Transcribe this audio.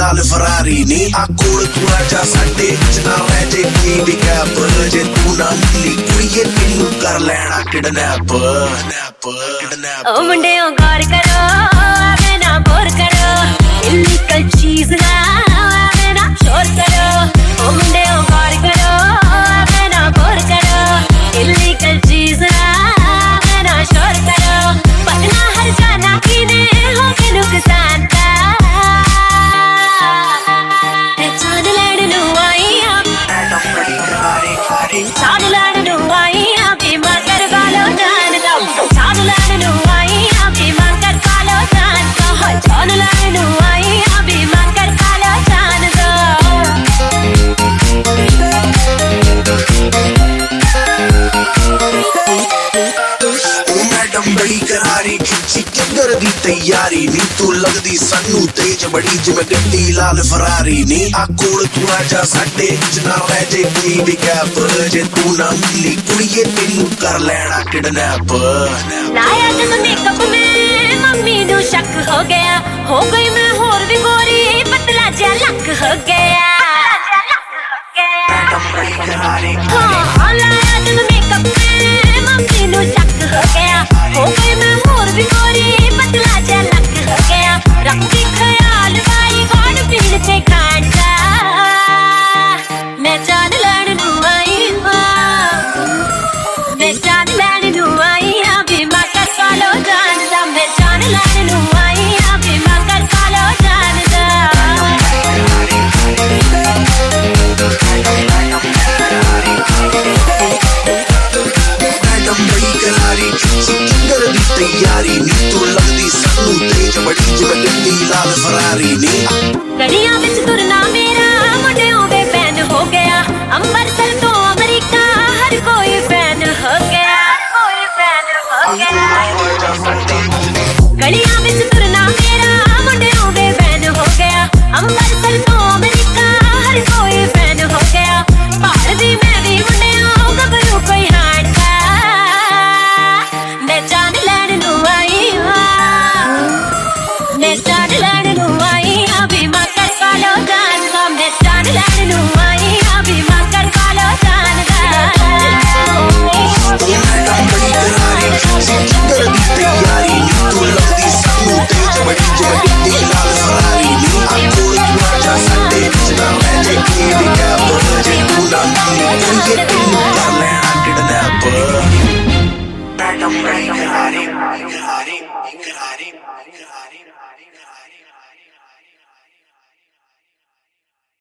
लाल Ferrari नी आ कोल तू आजा साडे च ना रह जे की भी कैप जे तू ना मिली कुड़िए तेनू कर लेना किडनैप ओ मुंडियों गौर करो आवे ना बोर करो इलीगल चीज ना आवे ना शोर करो ओ मुंडियों गौर करो आवे ना बोर करो इलीगल चीज ना आवे ना शोर करो पटना हर जाना कीने हो के नुकसान का चांद लड़नू आई आप चांद लड़नू आई आप बीमा कर गालो जान दो चांद लड़नू आई आप बीमा कर गालो जान दो चांद लड़नू आई आप बीमा कर गालो जान दो बड़ी करारी खिंची किधर दी तैयारी नी तू लगदी सानू तेज बड़ी जिवें गड्डी लाल फरारी नी आ कोल तू आजा साडे च ना रह जे की भी कैप जे तू ना मिली कुड़िए तेनू कर लेना किडनैप लाया जब मेकअप में मम्मी नू शक हो गया हो गई मैं होर भी गोरी पतला जा लक हो गया हाँ लाया जब मेकअप में मम्मी नू शक हो गया हो गई मैं होर भी गोरी पतला जा लक हो गया रखती ख्याल भाई कौन पीड़ से खान का मैं चांद लड़नू आई मैं चांद लड़नू आई अभी माँ कर कालो जान दा मैं चांद लड़नू आई अभी माँ कर कालो जान दा तैयारी नी तू लगदी सानू तेज बड़ी जिवें गड्डी लाल फरारी नी गलियां विच तुरना मेरा मुंडियों वे बैन हो गया अंबरसर तो अमेरिका हर कोई फैन हो गया गलियां विच तुरना मेरा मुंडियों वे बैन हो गया अंबरसर तो अमेरिका हर कोई फैन हो गया बाहर दी मैं भी मुंडियों गबरू कोई हाट का मैं चांद लड़नू आई मैं चांद लड़नू आई अभी माँ कर कालो जान दा मैं चांद लड़नू आई अभी माँ कर कालो जान दा तैयारी नी तू लगदी सानू तेज बड़ी जिवें गड्डी लाल फरारी नी आ कोल तू आजा साडे च ना रह जे की भी कैप जे तू ना मिली कुड़िए तेनू कर लेना किडनैप